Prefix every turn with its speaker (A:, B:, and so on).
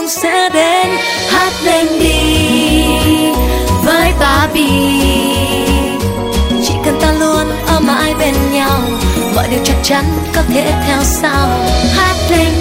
A: sẽ đến. Hát lên đi với Barbie, chỉ cần ta luôn ở mãi bên nhau, mọi điều chắc chắn có thể theo sau. Hát lên